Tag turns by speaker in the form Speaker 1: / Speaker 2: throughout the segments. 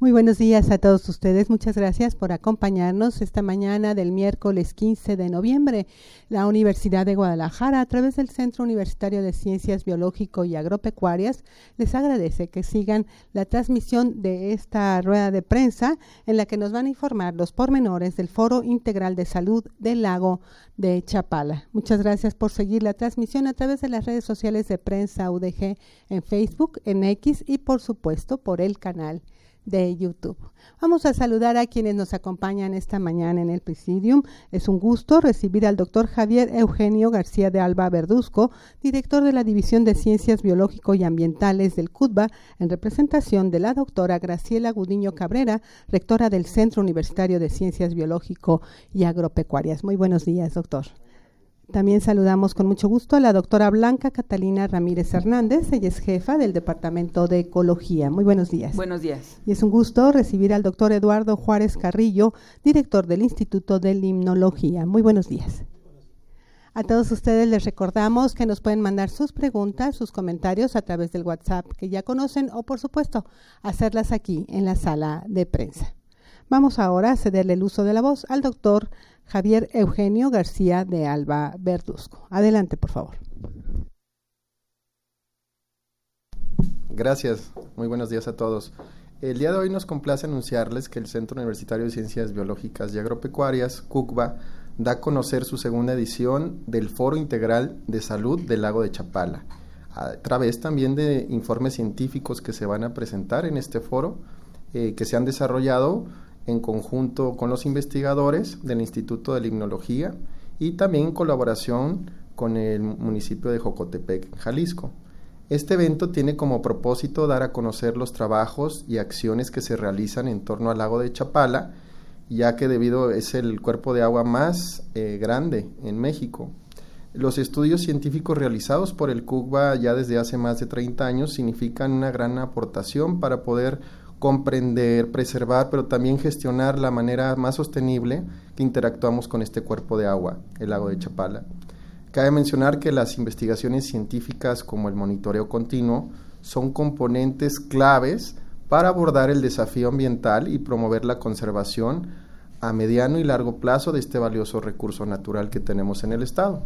Speaker 1: Muy buenos días a todos ustedes. Muchas gracias por acompañarnos esta mañana del miércoles 15 de noviembre. La Universidad de Guadalajara, a través del Centro Universitario de Ciencias Biológico y Agropecuarias, les agradece que sigan la transmisión de esta rueda de prensa en la que nos van a informar los pormenores del Foro Integral de Salud del Lago de Chapala. Muchas gracias por seguir la transmisión a través de las redes sociales de Prensa UDG en Facebook, en X y por supuesto por el canal de YouTube. Vamos a saludar a quienes nos acompañan esta mañana en el Presidium. Es un gusto recibir al doctor Javier Eugenio García de Alba Verduzco, director de la División de Ciencias Biológico y Ambientales del CUTBA, en representación de la doctora Graciela Gudiño Cabrera, rectora del Centro Universitario de Ciencias Biológico y Agropecuarias. Muy buenos días, doctor. También saludamos con mucho gusto a la doctora Blanca Catalina Ramírez Hernández. Ella es jefa del Departamento de Ecología. Muy buenos días.
Speaker 2: Buenos días.
Speaker 1: Y es un gusto recibir al doctor Eduardo Juárez Carrillo, director del Instituto de Limnología. Muy buenos días. A todos ustedes les recordamos que nos pueden mandar sus preguntas, sus comentarios a través del WhatsApp que ya conocen o, por supuesto, hacerlas aquí en la sala de prensa. Vamos ahora a cederle el uso de la voz al doctor Javier Eugenio García de Alba Verduzco. Adelante, por favor.
Speaker 3: Gracias. Muy buenos días a todos. El día de hoy nos complace anunciarles que el Centro Universitario de Ciencias Biológicas y Agropecuarias, CUCBA, da a conocer su segunda edición del Foro Integral de Salud del Lago de Chapala, a través también de informes científicos que se van a presentar en este foro, que se han desarrollado en conjunto con los investigadores del Instituto de Limnología y también en colaboración con el municipio de Jocotepec, Jalisco. Este evento tiene como propósito dar a conocer los trabajos y acciones que se realizan en torno al lago de Chapala, ya que es el cuerpo de agua más grande en México. Los estudios científicos realizados por el CUCBA ya desde hace más de 30 años significan una gran aportación para poder comprender, preservar, pero también gestionar la manera más sostenible que interactuamos con este cuerpo de agua, el lago de Chapala. Cabe mencionar que las investigaciones científicas como el monitoreo continuo son componentes claves para abordar el desafío ambiental y promover la conservación a mediano y largo plazo de este valioso recurso natural que tenemos en el estado.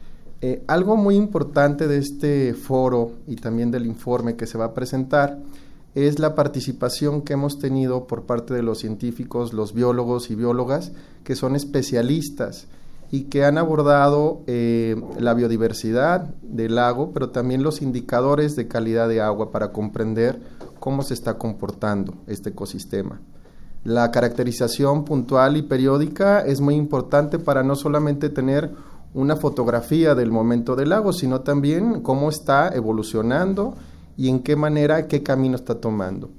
Speaker 3: Algo muy importante de este foro y también del informe que se va a presentar es la participación que hemos tenido por parte de los científicos, los biólogos y biólogas que son especialistas y que han abordado la biodiversidad del lago, pero también los indicadores de calidad de agua para comprender cómo se está comportando este ecosistema. La caracterización puntual y periódica es muy importante para no solamente tener una fotografía del momento del lago, sino también cómo está evolucionando y en qué manera, qué camino está tomando.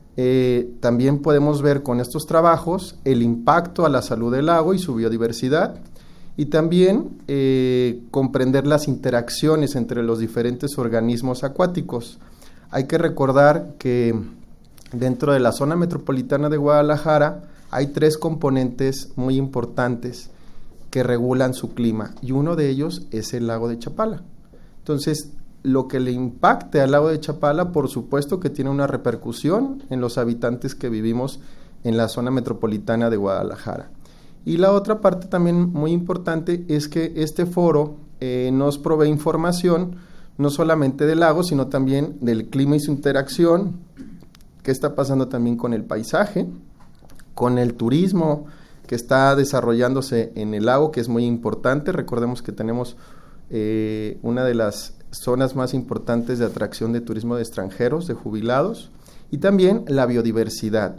Speaker 3: También podemos ver con estos trabajos el impacto a la salud del lago y su biodiversidad, y también comprender las interacciones entre los diferentes organismos acuáticos. Hay que recordar que dentro de la zona metropolitana de Guadalajara hay 3 componentes muy importantes que regulan su clima, y uno de ellos es el lago de Chapala. Entonces, lo que le impacte al lago de Chapala, por supuesto que tiene una repercusión en los habitantes que vivimos en la zona metropolitana de Guadalajara. Y la otra parte también muy importante es que este foro nos provee información no solamente del lago, sino también del clima y su interacción, qué está pasando también con el paisaje, con el turismo que está desarrollándose en el lago, que es muy importante. Recordemos que tenemos una de las zonas más importantes de atracción de turismo de extranjeros, de jubilados, y también la biodiversidad,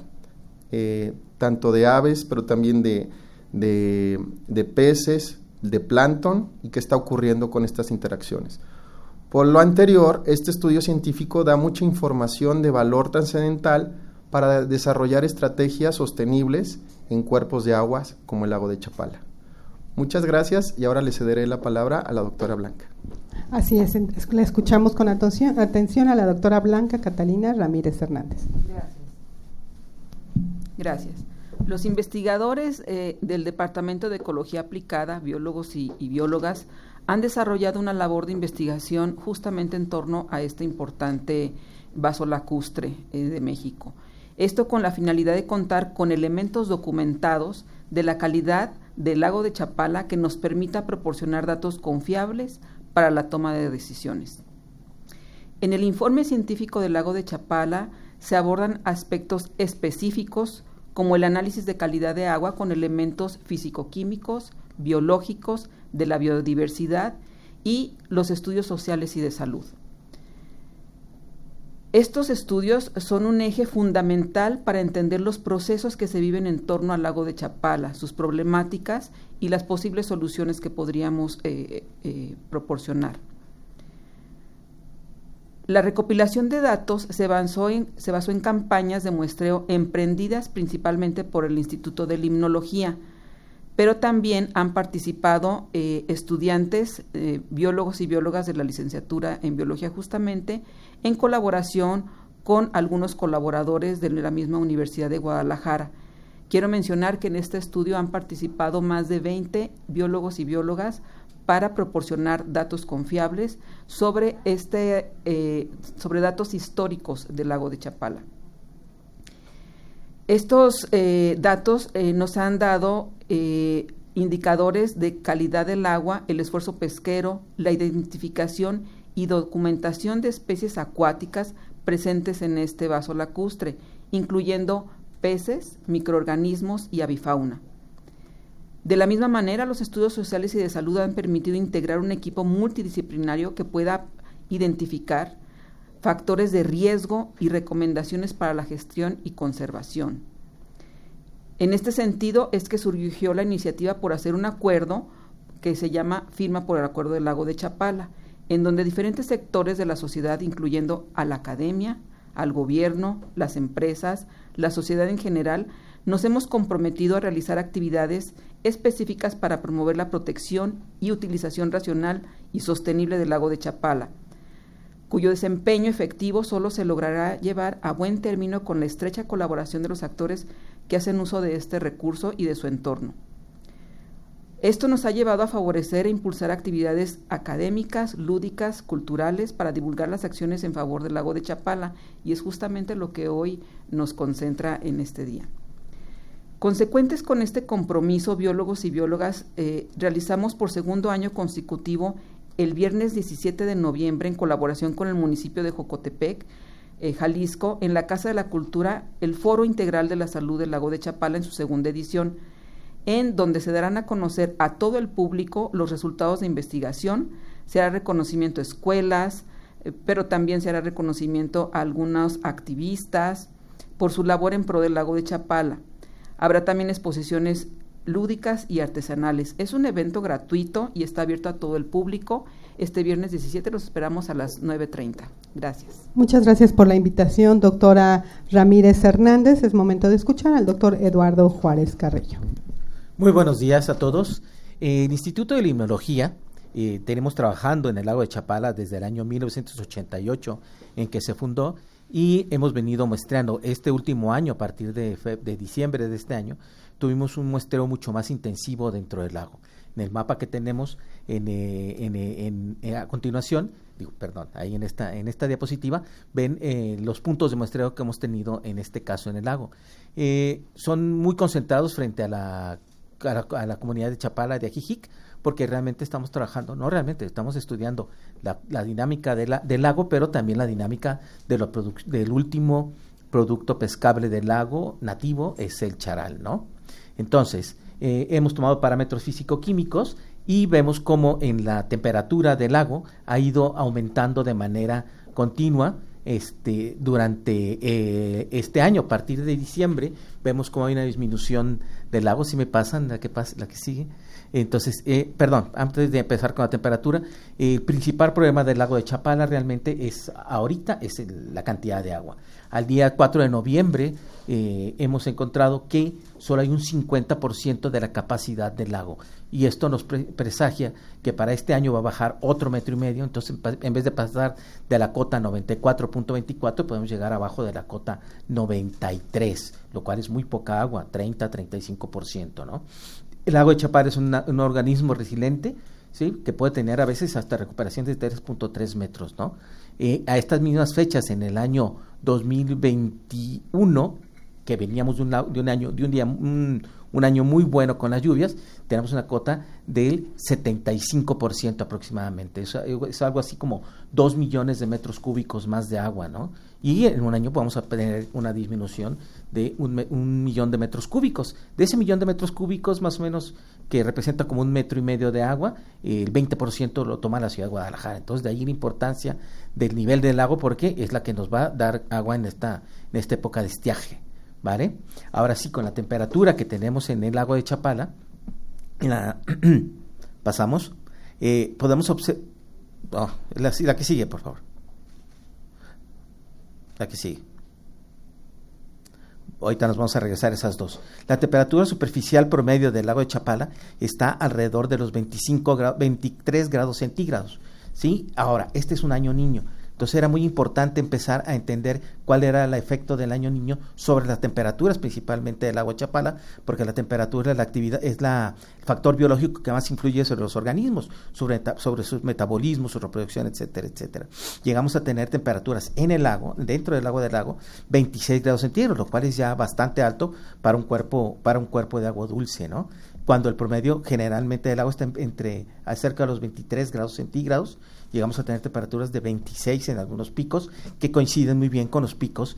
Speaker 3: tanto de aves, pero también de peces, de plancton, y qué está ocurriendo con estas interacciones. Por lo anterior, este estudio científico da mucha información de valor trascendental para desarrollar estrategias sostenibles en cuerpos de aguas como el lago de Chapala. Muchas gracias, y ahora le cederé la palabra a la doctora Blanca.
Speaker 1: Así es, le escuchamos con atención a la doctora Blanca Catalina Ramírez Hernández.
Speaker 2: Gracias. Los investigadores del Departamento de Ecología Aplicada, biólogos y biólogas, han desarrollado una labor de investigación justamente en torno a este importante vaso lacustre de México. Esto con la finalidad de contar con elementos documentados de la calidad del lago de Chapala que nos permita proporcionar datos confiables para la toma de decisiones. En el informe científico del lago de Chapala se abordan aspectos específicos como el análisis de calidad de agua con elementos físico-químicos, biológicos, de la biodiversidad y los estudios sociales y de salud. Estos estudios son un eje fundamental para entender los procesos que se viven en torno al lago de Chapala, sus problemáticas y las posibles soluciones que podríamos proporcionar. La recopilación de datos se basó en campañas de muestreo emprendidas principalmente por el Instituto de Limnología, pero también han participado estudiantes, biólogos y biólogas de la licenciatura en Biología justamente, en colaboración con algunos colaboradores de la misma Universidad de Guadalajara. Quiero mencionar que en este estudio han participado más de 20 biólogos y biólogas para proporcionar datos confiables sobre datos históricos del lago de Chapala. Estos datos nos han dado indicadores de calidad del agua, el esfuerzo pesquero, la identificación y documentación de especies acuáticas presentes en este vaso lacustre, incluyendo peces, microorganismos y avifauna. De la misma manera, los estudios sociales y de salud han permitido integrar un equipo multidisciplinario que pueda identificar factores de riesgo y recomendaciones para la gestión y conservación. En este sentido es que surgió la iniciativa por hacer un acuerdo que se llama Firma por el Acuerdo del Lago de Chapala, en donde diferentes sectores de la sociedad, incluyendo a la academia, al gobierno, las empresas, la sociedad en general, nos hemos comprometido a realizar actividades específicas para promover la protección y utilización racional y sostenible del lago de Chapala, cuyo desempeño efectivo solo se logrará llevar a buen término con la estrecha colaboración de los actores que hacen uso de este recurso y de su entorno. Esto nos ha llevado a favorecer e impulsar actividades académicas, lúdicas, culturales, para divulgar las acciones en favor del lago de Chapala, y es justamente lo que hoy nos concentra en este día. Consecuentes con este compromiso, biólogos y biólogas realizamos por segundo año consecutivo el viernes 17 de noviembre, en colaboración con el municipio de Jocotepec, Jalisco, en la Casa de la Cultura, el Foro Integral de la Salud del Lago de Chapala en su segunda edición, en donde se darán a conocer a todo el público los resultados de investigación. Se hará reconocimiento a escuelas, pero también se hará reconocimiento a algunos activistas por su labor en pro del lago de Chapala. Habrá también exposiciones lúdicas y artesanales. Es un evento gratuito y está abierto a todo el público. Este viernes 17 los esperamos a las 9:30. Gracias.
Speaker 1: Muchas gracias por la invitación, doctora Ramírez Hernández. Es momento de escuchar al doctor Eduardo Juárez Carrillo.
Speaker 4: Muy buenos días a todos. El Instituto de Limnología tenemos trabajando en el lago de Chapala desde el año 1988 en que se fundó, y hemos venido muestreando este último año. A partir de diciembre de este año tuvimos un muestreo mucho más intensivo dentro del lago. En el mapa que tenemos a continuación, ahí en esta diapositiva, ven los puntos de muestreo que hemos tenido en este caso en el lago. Son muy concentrados frente a la comunidad de Chapala de Ajijic, porque realmente estamos trabajando, estamos estudiando la dinámica del lago, pero también la dinámica del último producto pescable del lago nativo, es el charal, ¿no? Entonces, hemos tomado parámetros físico-químicos y vemos cómo en la temperatura del lago ha ido aumentando de manera continua durante este año. A partir de diciembre vemos cómo hay una disminución del lago. Si me pasan la que sigue. Entonces, antes de empezar con la temperatura, el principal problema del lago de Chapala realmente es la cantidad de agua. Al día 4 de noviembre hemos encontrado que solo hay un 50% de la capacidad del lago, y esto nos presagia que para este año va a bajar otro 1.5 metros. Entonces, en vez de pasar de la cota 94.24, podemos llegar abajo de la cota 93, lo cual es muy poca agua, 30-35%, ¿no? El lago de Chapala es un organismo resiliente, ¿sí?, que puede tener a veces hasta recuperación de 3.3 metros, ¿no? A estas mismas fechas, en el año 2021, que veníamos de un año muy bueno con las lluvias, tenemos una cota del 75% aproximadamente. Es algo así como 2 millones de metros cúbicos más de agua, ¿no? Y en un año vamos a tener una disminución de un millón de metros cúbicos. De ese millón de metros cúbicos, más o menos, que representa como 1,5 metros de agua, el 20% lo toma la ciudad de Guadalajara. Entonces, de ahí la importancia del nivel del lago, porque es la que nos va a dar agua en esta época de estiaje, ¿vale? Ahora sí, con la temperatura que tenemos en el lago de Chapala, pasamos, podemos observar, la que sigue, por favor. La que sigue. Ahorita nos vamos a regresar a esas dos. La temperatura superficial promedio del lago de Chapala está alrededor de los 23 grados centígrados, ¿sí? Ahora, este es un año niño. Entonces era muy importante empezar a entender cuál era el efecto del año niño sobre las temperaturas, principalmente del lago de Chapala, porque la temperatura es el factor biológico que más influye sobre los organismos, sobre su metabolismo, su reproducción, etcétera, etcétera. Llegamos a tener temperaturas en el lago, dentro del lago, 26 grados centígrados, lo cual es ya bastante alto para un cuerpo de agua dulce, ¿no? Cuando el promedio generalmente del agua está cerca de los 23 grados centígrados, llegamos a tener temperaturas de 26 en algunos picos, que coinciden muy bien con los picos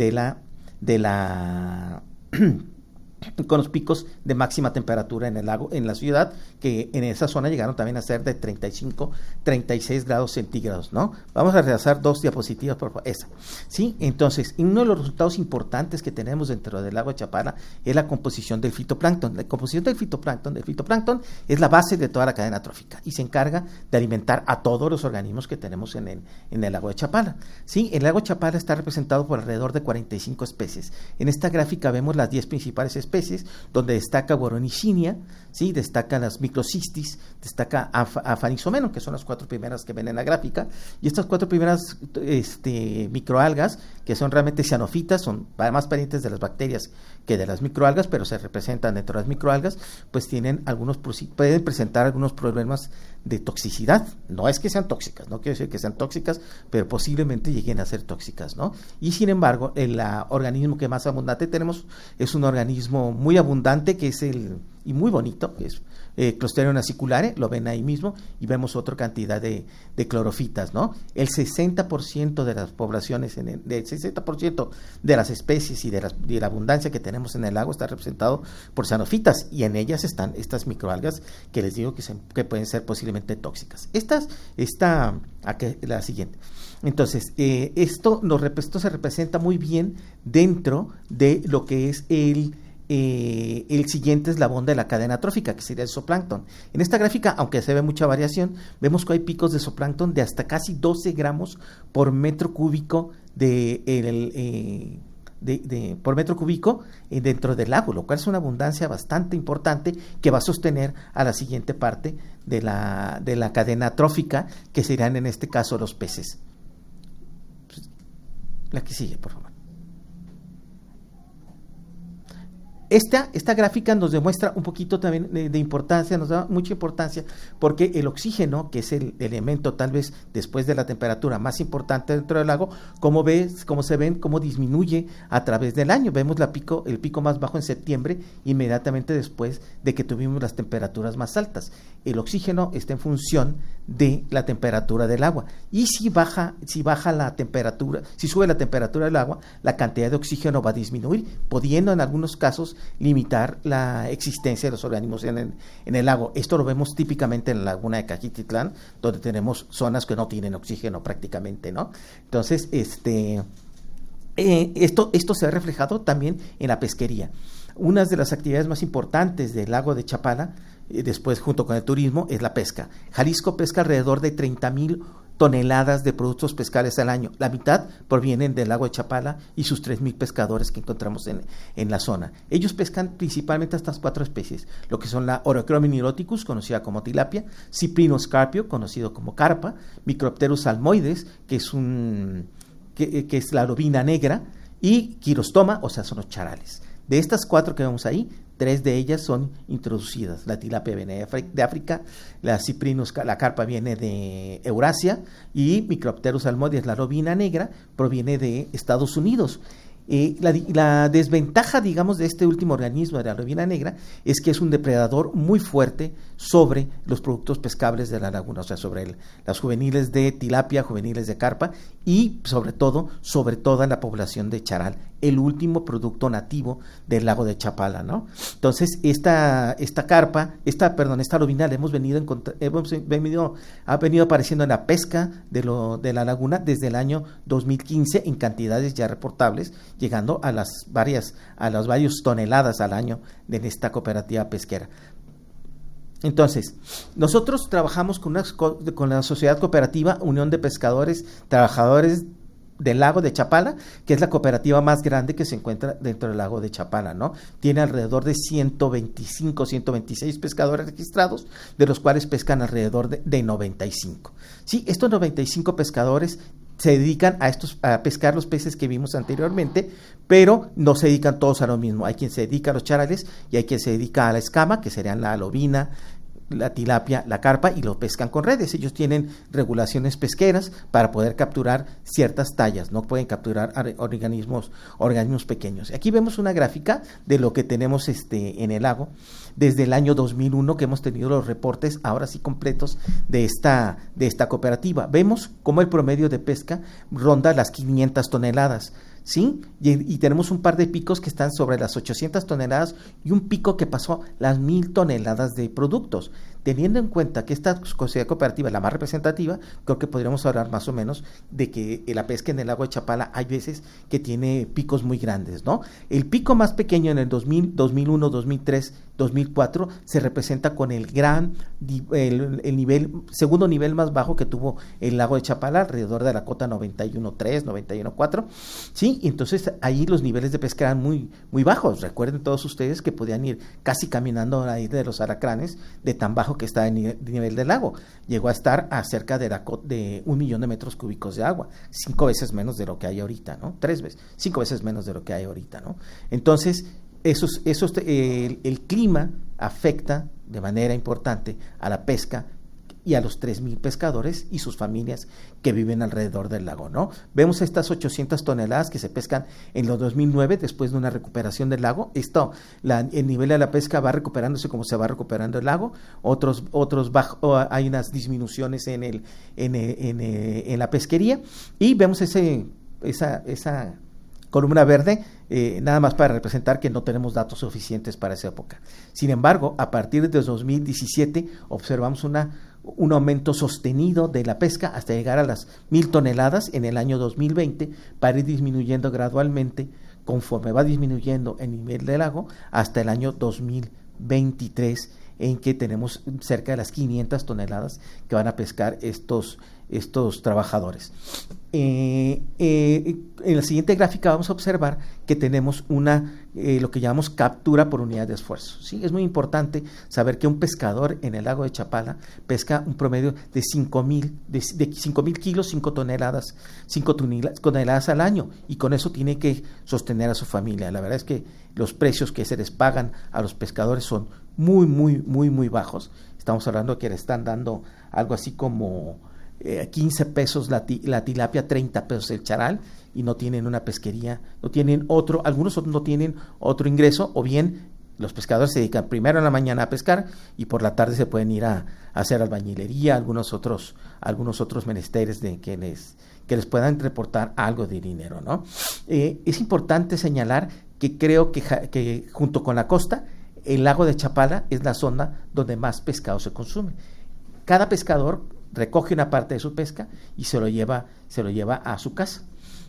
Speaker 4: con los picos de máxima temperatura en el lago, en la ciudad, que en esa zona llegaron también a ser de 35, 36 grados centígrados, ¿no? Vamos a regresar 2 diapositivas, por favor, esa, ¿sí? Entonces, uno de los resultados importantes que tenemos dentro del lago de Chapala es la composición del fitoplancton. La composición del fitoplancton es la base de toda la cadena trófica y se encarga de alimentar a todos los organismos que tenemos en el lago de Chapala, ¿sí? El lago de Chapala está representado por alrededor de 45 especies. En esta gráfica vemos las 10 principales especies, donde destaca Guaronicinia, ¿sí? Destaca las microcistis, destaca Aphanizomenon, que son las 4 primeras que ven en la gráfica, y estas 4 primeras microalgas, que son realmente cianofitas, son más parientes de las bacterias que de las microalgas, pero se representan dentro de las microalgas, pues pueden presentar algunos problemas de toxicidad. No es que sean tóxicas, no quiero decir que sean tóxicas, pero posiblemente lleguen a ser tóxicas, ¿no? Y sin embargo, el organismo que más abundante tenemos es un organismo muy abundante, que es y muy bonito, que es Clostridium aciculare, lo ven ahí mismo, y vemos otra cantidad de clorofitas, ¿no? El 60% de las poblaciones, el 60% de las especies y de la abundancia que tenemos en el lago está representado por cianofitas, y en ellas están estas microalgas que les digo que pueden ser posiblemente tóxicas. La siguiente. Entonces, esto se representa muy bien dentro de lo que es el siguiente eslabón de la cadena trófica, que sería el zooplancton. En esta gráfica, aunque se ve mucha variación, vemos que hay picos de zooplancton de hasta casi 12 gramos por metro cúbico por metro cúbico dentro del lago, lo cual es una abundancia bastante importante que va a sostener a la siguiente parte de la cadena trófica, que serían en este caso los peces. La que sigue, por favor. Esta gráfica nos demuestra un poquito también de importancia, nos da mucha importancia, porque el oxígeno, que es el elemento tal vez después de la temperatura más importante dentro del lago, cómo disminuye a través del año. Vemos el pico más bajo en septiembre, inmediatamente después de que tuvimos las temperaturas más altas. El oxígeno está en función de la temperatura del agua, y si baja la temperatura, si sube la temperatura del agua, la cantidad de oxígeno va a disminuir, pudiendo en algunos casos limitar la existencia de los organismos en el lago. Esto lo vemos típicamente en la laguna de Cajititlán, donde tenemos zonas que no tienen oxígeno prácticamente, ¿no? Entonces, esto se ha reflejado también en la pesquería. Una de las actividades más importantes del lago de Chapala, después junto con el turismo, es la pesca. Jalisco pesca alrededor de 30,000 toneladas de productos pescales al año. La mitad provienen del lago de Chapala y sus 3,000 pescadores que encontramos en la zona. Ellos pescan principalmente estas 4 especies, lo que son la Orochromis niloticus, conocida como tilapia, Cyprinus carpio, conocido como carpa, Micropterus salmoides, que es la lobina negra, y Quirostoma, o sea, son los charales. De estas 4 que vemos ahí, 3 de ellas son introducidas. La tilapia viene de África, la carpa viene de Eurasia, y Micropterus salmoides, la lobina negra, proviene de Estados Unidos. La desventaja, digamos, de este último organismo, de la lobina negra, es que es un depredador muy fuerte sobre los productos pescables de la laguna, o sea, sobre las juveniles de tilapia, juveniles de carpa y sobre toda la población de charal, el último producto nativo del lago de Chapala, ¿no? Entonces, esta lobina ha venido apareciendo en la pesca de la laguna desde el año 2015 en cantidades ya reportables, llegando a las varias toneladas al año de esta cooperativa pesquera. Entonces, nosotros trabajamos con la Sociedad Cooperativa Unión de Pescadores Trabajadores del Lago de Chapala, que es la cooperativa más grande que se encuentra dentro del lago de Chapala, ¿no? Tiene alrededor de 126 pescadores registrados, de los cuales pescan alrededor de 95. Sí, estos 95 pescadores se dedican a pescar los peces que vimos anteriormente, pero no se dedican todos a lo mismo. Hay quien se dedica a los charales y hay quien se dedica a la escama, que serían la lobina, la tilapia, la carpa, y lo pescan con redes. Ellos tienen regulaciones pesqueras para poder capturar ciertas tallas, no pueden capturar organismos pequeños. Aquí vemos una gráfica de lo que tenemos en el lago desde el año 2001, que hemos tenido los reportes ahora sí completos de esta cooperativa. Vemos cómo el promedio de pesca ronda las 500 toneladas. ¿Sí? Y tenemos un par de picos que están sobre las 800 toneladas y un pico que pasó las 1,000 toneladas de productos. Teniendo en cuenta que esta sociedad cooperativa es la más representativa, creo que podríamos hablar más o menos de que la pesca en el lago de Chapala hay veces que tiene picos muy grandes, ¿no? El pico más pequeño en el 2000, 2001, 2003, 2004 se representa con el segundo nivel más bajo que tuvo el lago de Chapala, alrededor de la cota 91.3, 91.4, ¿sí? Y entonces ahí los niveles de pesca eran muy, muy bajos. Recuerden todos ustedes que podían ir casi caminando a la isla de los Alacranes de tan bajo que está el nivel del lago. Llegó a estar a cerca de 1 millón de metros cúbicos de agua, 5 veces menos de lo que hay ahorita, ¿no? 5 veces menos de lo que hay ahorita, ¿no? Entonces, el clima afecta de manera importante a la pesca y a los 3,000 pescadores y sus familias que viven alrededor del lago, ¿no? Vemos estas 800 toneladas que se pescan en los 2009 después de una recuperación del lago. El nivel de la pesca va recuperándose como se va recuperando el lago. Hay unas disminuciones en la pesquería, y vemos esa columna verde, nada más para representar que no tenemos datos suficientes para esa época. Sin embargo, a partir de 2017 observamos un aumento sostenido de la pesca hasta llegar a las 1,000 toneladas en el año 2020, para ir disminuyendo gradualmente conforme va disminuyendo el nivel del lago hasta el año 2023, en que tenemos cerca de las 500 toneladas que van a pescar estos trabajadores. En la siguiente gráfica vamos a observar que tenemos lo que llamamos captura por unidad de esfuerzo, ¿sí? Es muy importante saber que un pescador en el lago de Chapala pesca un promedio de 5,000 kilos, 5 toneladas al año, y con eso tiene que sostener a su familia. La verdad es que los precios que se les pagan a los pescadores son muy, muy, muy, muy bajos. Estamos hablando de que le están dando algo así como 15 pesos la tilapia, 30 pesos el charal, y no tienen una pesquería, algunos no tienen otro ingreso, o bien los pescadores se dedican primero en la mañana a pescar y por la tarde se pueden ir a hacer albañilería, algunos otros menesteres que les puedan reportar algo de dinero, ¿no? Es importante señalar que creo que junto con la costa, el lago de Chapala es la zona donde más pescado se consume. Cada pescador recoge una parte de su pesca y se lo lleva a su casa.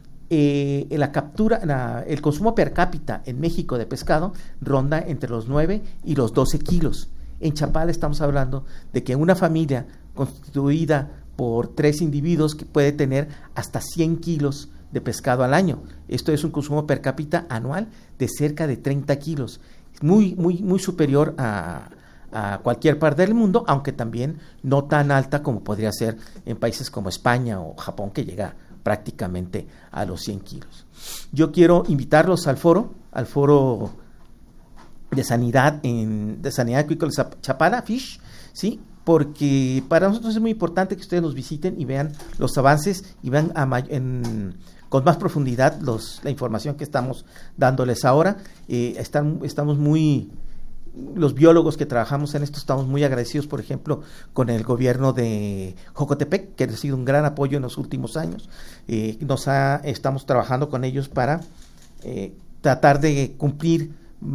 Speaker 4: El consumo per cápita en México de pescado ronda entre los 9 y los 12 kilos. En Chapala estamos hablando de que una familia constituida por 3 individuos que puede tener hasta 100 kilos de pescado al año. Esto es un consumo per cápita anual de cerca de 30 kilos. Muy, muy, muy superior a cualquier parte del mundo, aunque también no tan alta como podría ser en países como España o Japón, que llega prácticamente a los 100 kilos. Yo quiero invitarlos al foro de sanidad acuícola Chapala, FISH, ¿sí? porque para nosotros es muy importante que ustedes nos visiten y vean los avances y vean con más profundidad la información que estamos dándoles ahora. Estamos muy... Los biólogos que trabajamos en esto estamos muy agradecidos, por ejemplo, con el gobierno de Jocotepec, que ha sido un gran apoyo en los últimos años. Estamos trabajando con ellos para tratar de cumplir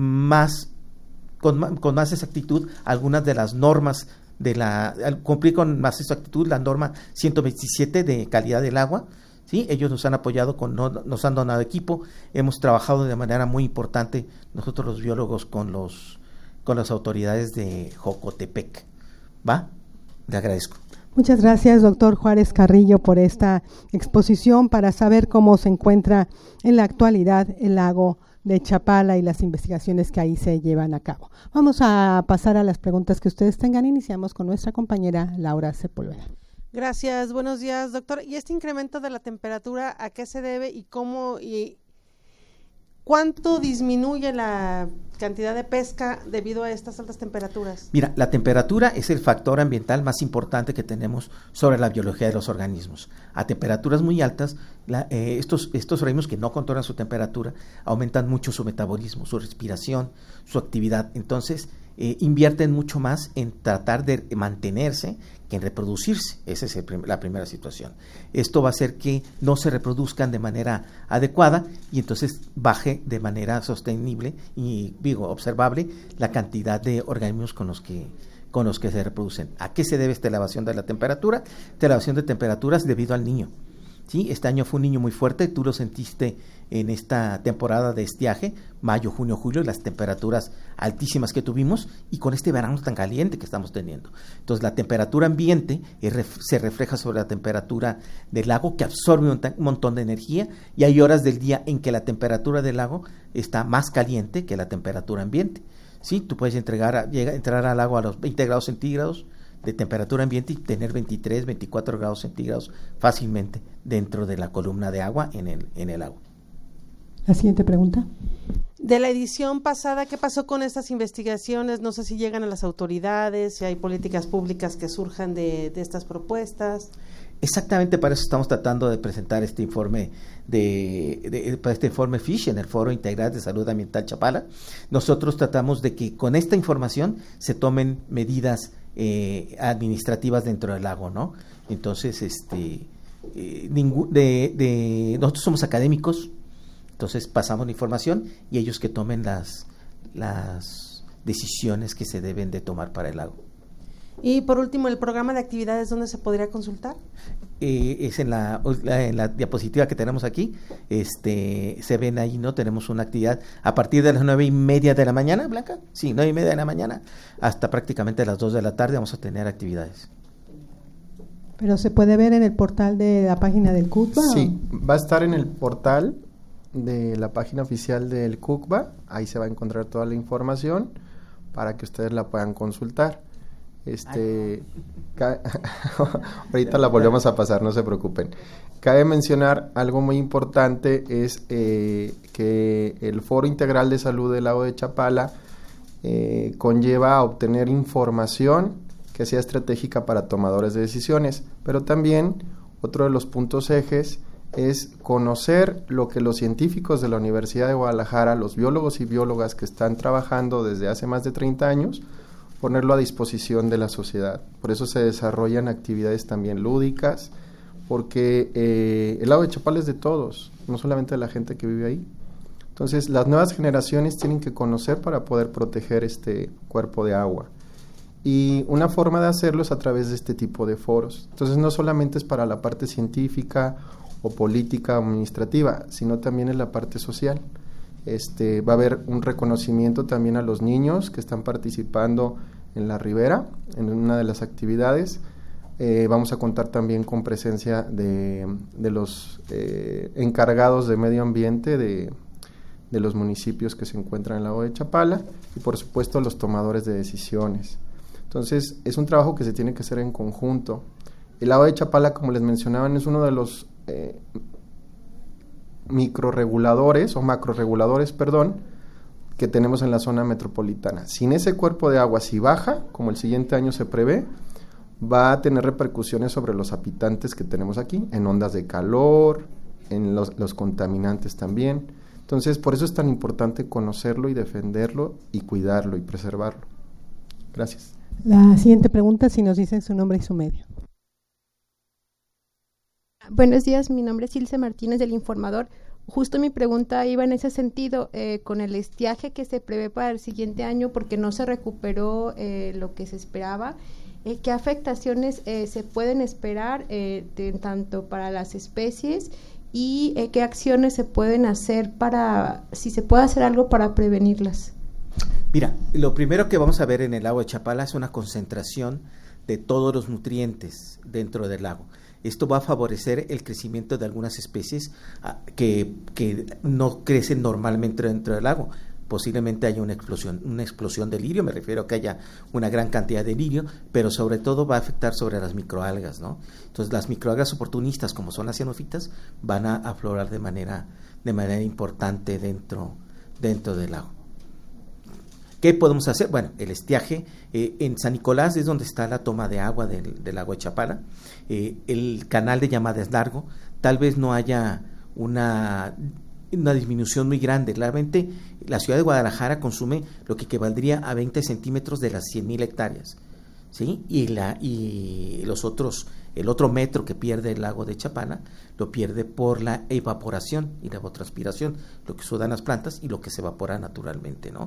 Speaker 4: con más exactitud algunas de las normas cumplir con más exactitud la norma 127 de calidad del agua. ¿Sí? Ellos nos han apoyado, nos han donado equipo, hemos trabajado de manera muy importante nosotros los biólogos con las autoridades de Jocotepec. ¿Va? Le agradezco.
Speaker 1: Muchas gracias, doctor Juárez Carrillo, por esta exposición para saber cómo se encuentra en la actualidad el lago de Chapala y las investigaciones que ahí se llevan a cabo. Vamos a pasar a las preguntas que ustedes tengan. Iniciamos con nuestra compañera Laura Sepúlveda.
Speaker 5: Gracias, buenos días, doctor. ¿Y este incremento de la temperatura a qué se debe y cómo y cuánto disminuye la cantidad de pesca debido a estas altas temperaturas?
Speaker 4: Mira, la temperatura es el factor ambiental más importante que tenemos sobre la biología de los organismos. A temperaturas muy altas, estos organismos que no controlan su temperatura aumentan mucho su metabolismo, su respiración, su actividad. Entonces, invierten mucho más en tratar de mantenerse que en reproducirse. Esa es la primera situación. Esto va a hacer que no se reproduzcan de manera adecuada y entonces baje de manera sostenible y observable la cantidad de organismos con los que se reproducen. ¿A qué se debe esta elevación de la temperatura? Esta elevación de temperaturas debido al Niño. ¿Sí? Este año fue un niño muy fuerte, tú lo sentiste en esta temporada de estiaje, mayo, junio, julio, las temperaturas altísimas que tuvimos y con este verano tan caliente que estamos teniendo. Entonces la temperatura ambiente se refleja sobre la temperatura del lago, que absorbe un montón de energía, y hay horas del día en que la temperatura del lago está más caliente que la temperatura ambiente. ¿Sí? Tú puedes entrar al agua a los 20 grados centígrados de temperatura ambiente y tener 23, 24 grados centígrados fácilmente dentro de la columna de agua en el agua.
Speaker 1: La siguiente pregunta.
Speaker 5: De la edición pasada, ¿qué pasó con estas investigaciones? No sé si llegan a las autoridades, si hay políticas públicas que surjan de estas propuestas.
Speaker 4: Exactamente, para eso estamos tratando de presentar este informe este informe FISH en el Foro Integral de Salud Ambiental Chapala. Nosotros tratamos de que con esta información se tomen medidas administrativas dentro del lago, ¿no? Entonces, nosotros somos académicos, entonces pasamos la información y ellos que tomen las decisiones que se deben de tomar para el lago.
Speaker 5: Y por último, el programa de actividades, ¿dónde se podría consultar?
Speaker 4: Es en la diapositiva que tenemos aquí, se ven ahí, ¿no? Tenemos una actividad a partir de las 9:30 de la mañana, Blanca, sí, 9:30 de la mañana, hasta prácticamente las 2 de la tarde vamos a tener actividades.
Speaker 1: ¿Pero se puede ver en el portal de la página del CUCBA?
Speaker 3: Sí, va a estar en el portal de la página oficial del CUCBA, ahí se va a encontrar toda la información para que ustedes la puedan consultar. Ahorita la volvemos a pasar, no se preocupen. Cabe mencionar algo muy importante, es que el Foro Integral de Salud del Lago de Chapala conlleva a obtener información que sea estratégica para tomadores de decisiones, pero también otro de los puntos ejes es conocer lo que los científicos de la Universidad de Guadalajara, los biólogos y biólogas que están trabajando desde hace más de 30 años, ponerlo a disposición de la sociedad. Por eso se desarrollan actividades también lúdicas, porque el lago de Chapala es de todos, no solamente de la gente que vive ahí. Entonces, las nuevas generaciones tienen que conocer para poder proteger este cuerpo de agua. Y una forma de hacerlo es a través de este tipo de foros. Entonces, no solamente es para la parte científica o política o administrativa, sino también en la parte social. Va a haber un reconocimiento también a los niños que están participando en la ribera, en una de las actividades. Vamos a contar también con presencia de los encargados de medio ambiente de los municipios que se encuentran en el lago de Chapala y por supuesto los tomadores de decisiones. Entonces es un trabajo que se tiene que hacer en conjunto. El lago de Chapala, como les mencionaban, es uno de los microreguladores o macroreguladores, que tenemos en la zona metropolitana. Sin ese cuerpo de agua, si baja, como el siguiente año se prevé, va a tener repercusiones sobre los habitantes que tenemos aquí, en ondas de calor, en los contaminantes también. Entonces, por eso es tan importante conocerlo y defenderlo y cuidarlo y preservarlo. Gracias.
Speaker 1: La siguiente pregunta, si nos dicen su nombre y su medio.
Speaker 6: Buenos días, mi nombre es Ilse Martínez del Informador. Justo mi pregunta iba en ese sentido, con el estiaje que se prevé para el siguiente año, porque no se recuperó lo que se esperaba. ¿Qué afectaciones se pueden esperar tanto para las especies y qué acciones se pueden hacer si se puede hacer algo para prevenirlas?
Speaker 4: Mira, lo primero que vamos a ver en el lago de Chapala es una concentración de todos los nutrientes dentro del lago. Esto va a favorecer el crecimiento de algunas especies que no crecen normalmente dentro del lago. Posiblemente haya una explosión de lirio, me refiero a que haya una gran cantidad de lirio, pero sobre todo va a afectar sobre las microalgas, ¿no? Entonces las microalgas oportunistas, como son las cianofitas, van a aflorar de manera importante dentro del lago. ¿Qué podemos hacer? Bueno, el estiaje, en San Nicolás es donde está la toma de agua del lago de Chapala. El canal de llamada es largo, tal vez no haya una disminución muy grande. Realmente la ciudad de Guadalajara consume lo que equivaldría a 20 centímetros de las 100,000 hectáreas, ¿sí? Y el otro metro que pierde el lago de Chapala lo pierde por la evaporación y la evapotranspiración, lo que sudan las plantas y lo que se evapora naturalmente, ¿no?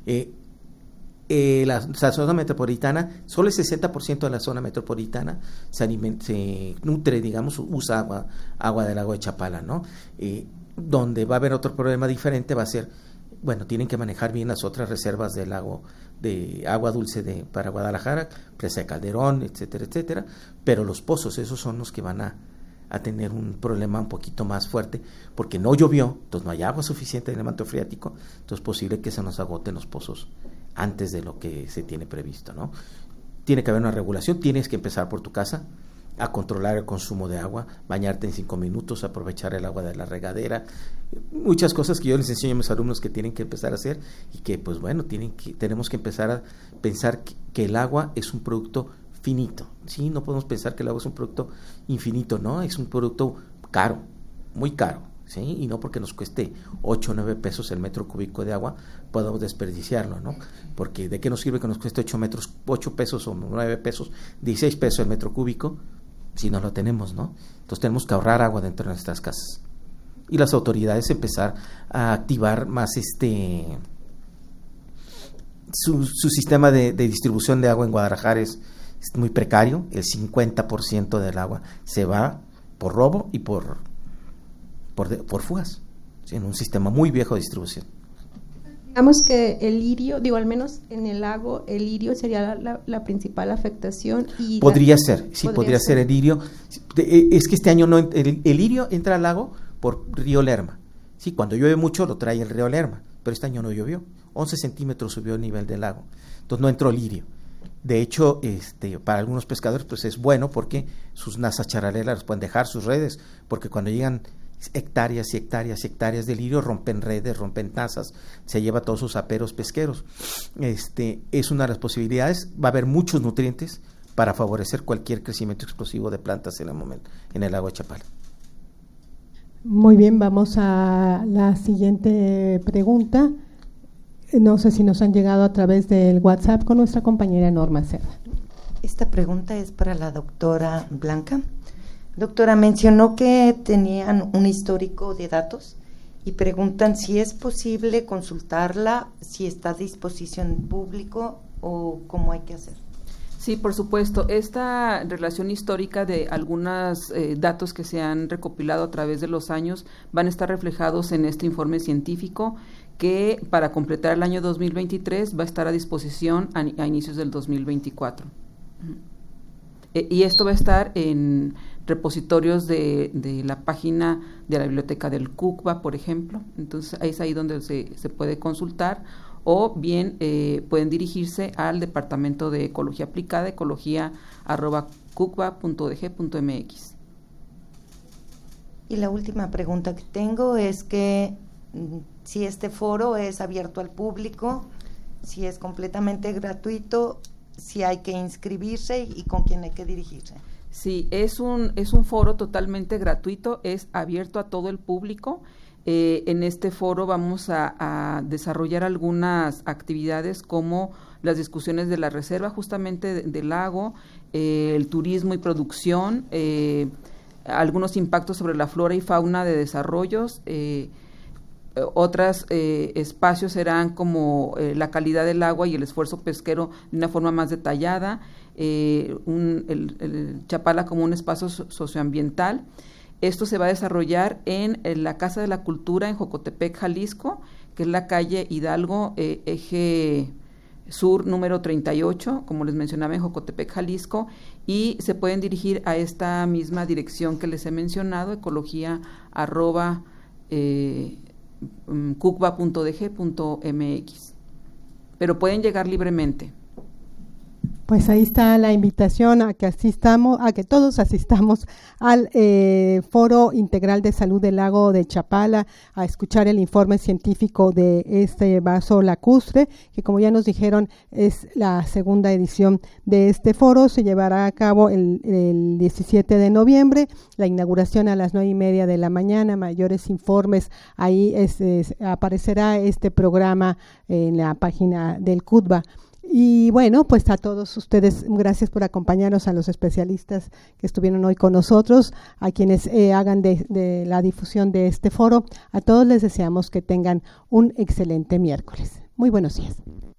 Speaker 4: La zona metropolitana, solo el 60% de la zona metropolitana se nutre, digamos, usa agua del lago de Chapala, ¿no? Donde va a haber otro problema diferente va a ser, bueno, tienen que manejar bien las otras reservas del lago de agua dulce para Guadalajara, Presa de Calderón, etcétera, etcétera, pero los pozos, esos son los que van a tener un problema un poquito más fuerte, porque no llovió, entonces no hay agua suficiente en el manto freático, entonces es posible que se nos agoten los pozos antes de lo que se tiene previsto, ¿no? Tiene que haber una regulación, tienes que empezar por tu casa a controlar el consumo de agua, bañarte en 5 minutos, aprovechar el agua de la regadera, muchas cosas que yo les enseño a mis alumnos que tienen que empezar a hacer y que, pues bueno, tenemos que empezar a pensar que el agua es un producto finito, ¿sí? No podemos pensar que el agua es un producto infinito, ¿no? Es un producto caro, muy caro, ¿sí? Y no porque nos cueste 8 o 9 pesos el metro cúbico de agua podamos desperdiciarlo, ¿no? Porque ¿de qué nos sirve que nos cueste 8 pesos o 9 pesos, 16 pesos el metro cúbico si no lo tenemos, ¿no? Entonces tenemos que ahorrar agua dentro de nuestras casas. Y las autoridades empezar a activar más su sistema de distribución de agua en Guadalajara es muy precario. El 50% del agua se va por robo y por fugas, ¿sí? En un sistema muy viejo de distribución.
Speaker 6: Digamos que el lirio, al menos en el lago, el lirio sería la principal afectación. Y
Speaker 4: podría ser el lirio. Es que este año no, el lirio entra al lago por río Lerma. Sí, cuando llueve mucho lo trae el río Lerma, pero este año no llovió. 11 centímetros subió el nivel del lago, entonces no entró lirio. De hecho, para algunos pescadores pues es bueno porque sus nazas charaleras pueden dejar sus redes, porque cuando llegan hectáreas y hectáreas y hectáreas de lirio rompen redes, rompen nazas, se lleva todos sus aperos pesqueros. Es una de las posibilidades. Va a haber muchos nutrientes para favorecer cualquier crecimiento explosivo de plantas en el momento en el lago de Chapala.
Speaker 1: Muy bien, vamos a la siguiente pregunta. No sé si nos han llegado a través del WhatsApp con nuestra compañera Norma Cerda.
Speaker 7: Esta pregunta es para la doctora Blanca. Doctora, mencionó que tenían un histórico de datos y preguntan si es posible consultarla, si está a disposición público o cómo hay que hacer.
Speaker 2: Sí, por supuesto. Esta relación histórica de algunos datos que se han recopilado a través de los años van a estar reflejados en este informe científico que para completar el año 2023 va a estar a disposición a inicios del 2024. Y esto va a estar en repositorios de la página de la biblioteca del CUCBA, por ejemplo. Entonces es ahí donde se puede consultar, o bien pueden dirigirse al Departamento de Ecología Aplicada, ecología@cucba.udg.mx.
Speaker 7: Y la última pregunta que tengo es que si este foro es abierto al público, si es completamente gratuito si hay que inscribirse y con quién hay que dirigirse.
Speaker 2: Sí, es un foro totalmente gratuito, es abierto a todo el público. En este foro vamos a desarrollar algunas actividades como las discusiones de la reserva justamente del lago, el turismo y producción, algunos impactos sobre la flora y fauna de desarrollos, otros espacios serán como la calidad del agua y el esfuerzo pesquero de una forma más detallada, el Chapala como un espacio socioambiental. Esto se va a desarrollar en la Casa de la Cultura en Jocotepec, Jalisco, que es la calle Hidalgo, eje sur número 38, como les mencionaba, en Jocotepec, Jalisco, y se pueden dirigir a esta misma dirección que les he mencionado, ecología@cucba.dg.mx, pero pueden llegar libremente.
Speaker 1: Pues ahí está la invitación a que todos asistamos al Foro Integral de Salud del Lago de Chapala, a escuchar el informe científico de este vaso lacustre, que como ya nos dijeron es la segunda edición de este foro. Se llevará a cabo el 17 de noviembre, la inauguración a las 9:30 de la mañana. Mayores informes, ahí aparecerá este programa en la página del CUTBA. Y bueno, pues a todos ustedes, gracias por acompañarnos, a los especialistas que estuvieron hoy con nosotros, a quienes hagan de la difusión de este foro. A todos les deseamos que tengan un excelente miércoles. Muy buenos días.